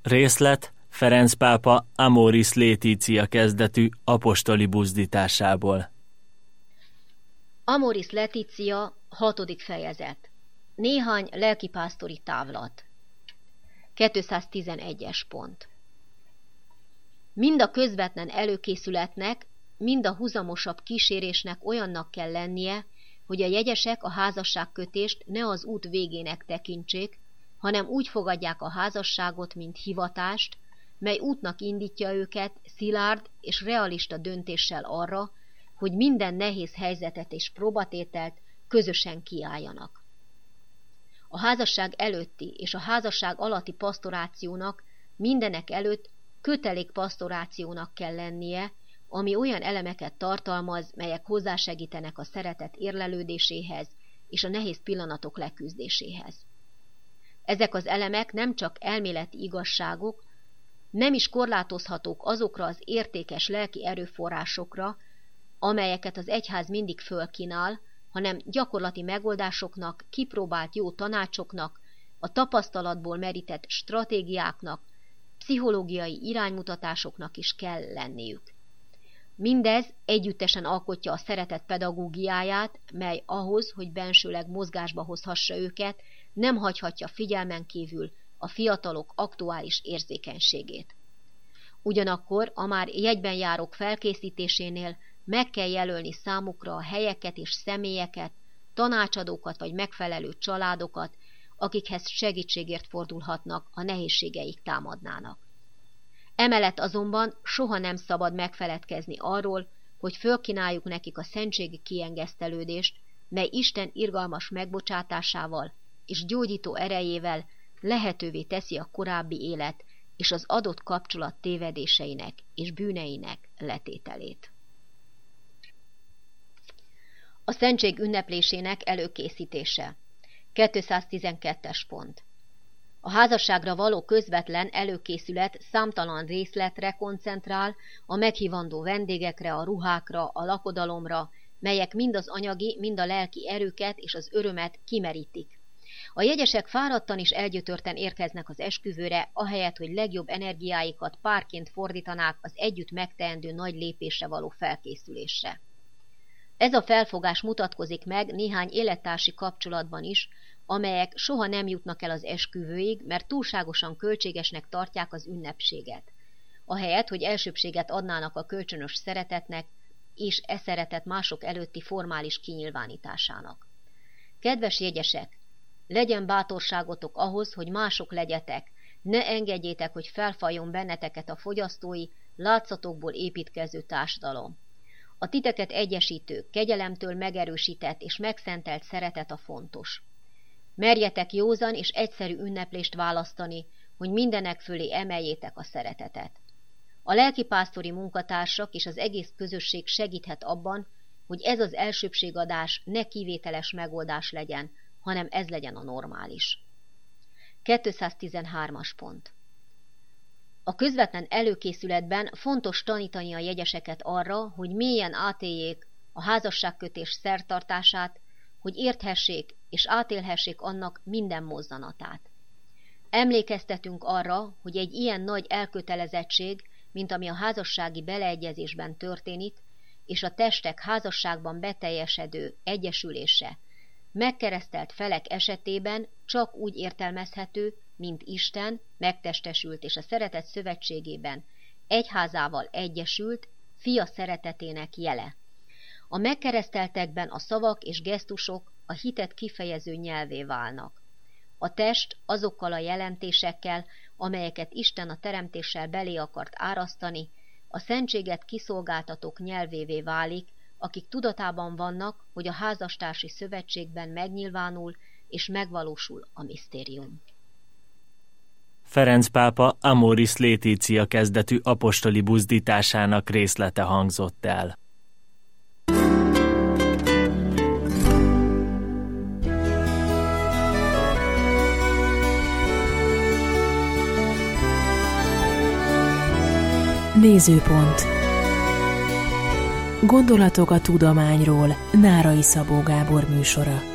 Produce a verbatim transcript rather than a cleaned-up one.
Részlet Ferenc pápa Amoris Laetitia kezdetű apostoli buzdításából. Amoris Laetitia, hatodik fejezet. Néhány lelkipásztori távlat. kétszáztizenegyes pont. Mind a közvetlen előkészületnek, mind a huzamosabb kísérésnek olyannak kell lennie, hogy a jegyesek a házasságkötést ne az út végének tekintsék, hanem úgy fogadják a házasságot, mint hivatást, mely útnak indítja őket szilárd és realista döntéssel arra, hogy minden nehéz helyzetet és próbatételt közösen kiálljanak. A házasság előtti és a házasság alatti pasztorációnak mindenek előtt kötelékpasztorációnak kell lennie, ami olyan elemeket tartalmaz, melyek hozzásegítenek a szeretet érlelődéséhez és a nehéz pillanatok leküzdéséhez. Ezek az elemek nem csak elméleti igazságok, nem is korlátozhatók azokra az értékes lelki erőforrásokra, amelyeket az egyház mindig fölkínál, hanem gyakorlati megoldásoknak, kipróbált jó tanácsoknak, a tapasztalatból merített stratégiáknak, pszichológiai iránymutatásoknak is kell lenniük. Mindez együttesen alkotja a szeretet pedagógiáját, mely ahhoz, hogy bensőleg mozgásba hozhassa őket, nem hagyhatja figyelmen kívül a fiatalok aktuális érzékenységét. Ugyanakkor a már jegyben járók felkészítésénél meg kell jelölni számukra a helyeket és személyeket, tanácsadókat vagy megfelelő családokat, akikhez segítségért fordulhatnak, ha nehézségeik támadnának. Emellett azonban soha nem szabad megfeledkezni arról, hogy fölkínáljuk nekik a szentségi kiengesztelődést, mely Isten irgalmas megbocsátásával és gyógyító erejével lehetővé teszi a korábbi élet és az adott kapcsolat tévedéseinek és bűneinek letételét. A szentség ünneplésének előkészítése. kétszáztizenkettes pont. A házasságra való közvetlen előkészület számtalan részletre koncentrál, a meghívandó vendégekre, a ruhákra, a lakodalomra, melyek mind az anyagi, mind a lelki erőket és az örömet kimerítik. A jegyesek fáradtan és elgyötörten érkeznek az esküvőre, ahelyett, hogy legjobb energiáikat párként fordítanák az együtt megteendő nagy lépésre való felkészülésre. Ez a felfogás mutatkozik meg néhány élettársi kapcsolatban is, amelyek soha nem jutnak el az esküvőig, mert túlságosan költségesnek tartják az ünnepséget. Ahelyett, hogy elsőbbséget adnának a kölcsönös szeretetnek, és e szeretet mások előtti formális kinyilvánításának. Kedves jegyesek, legyen bátorságotok ahhoz, hogy mások legyetek, ne engedjétek, hogy felfaljon benneteket a fogyasztói, látszatokból építkező társadalom. A titeket egyesítő, kegyelemtől megerősített és megszentelt szeretet a fontos. Merjetek józan és egyszerű ünneplést választani, hogy mindenek fölé emeljétek a szeretetet. A lelkipásztori munkatársak és az egész közösség segíthet abban, hogy ez az elsőbbségadás ne kivételes megoldás legyen, hanem ez legyen a normális. kétszáztizenhármas pont. A közvetlen előkészületben fontos tanítani a jegyeseket arra, hogy mélyen átéljék a házasságkötés szertartását, hogy érthessék és átélhessék annak minden mozzanatát. Emlékeztetünk arra, hogy egy ilyen nagy elkötelezettség, mint ami a házassági beleegyezésben történik, és a testek házasságban beteljesedő egyesülése, megkeresztelt felek esetében csak úgy értelmezhető, mint Isten megtestesült és a szeretet szövetségében egyházával egyesült fia szeretetének jele. A megkereszteltekben a szavak és gesztusok a hitet kifejező nyelvé válnak. A test azokkal a jelentésekkel, amelyeket Isten a teremtéssel belé akart árasztani, a szentséget kiszolgáltatók nyelvévé válik, akik tudatában vannak, hogy a házastársi szövetségben megnyilvánul és megvalósul a misztérium. Ferenc pápa Amoris Laetitia kezdetű apostoli buzdításának részlete hangzott el. Nézőpont. Gondolatok a tudományról. Nárai Szabó Gábor műsora.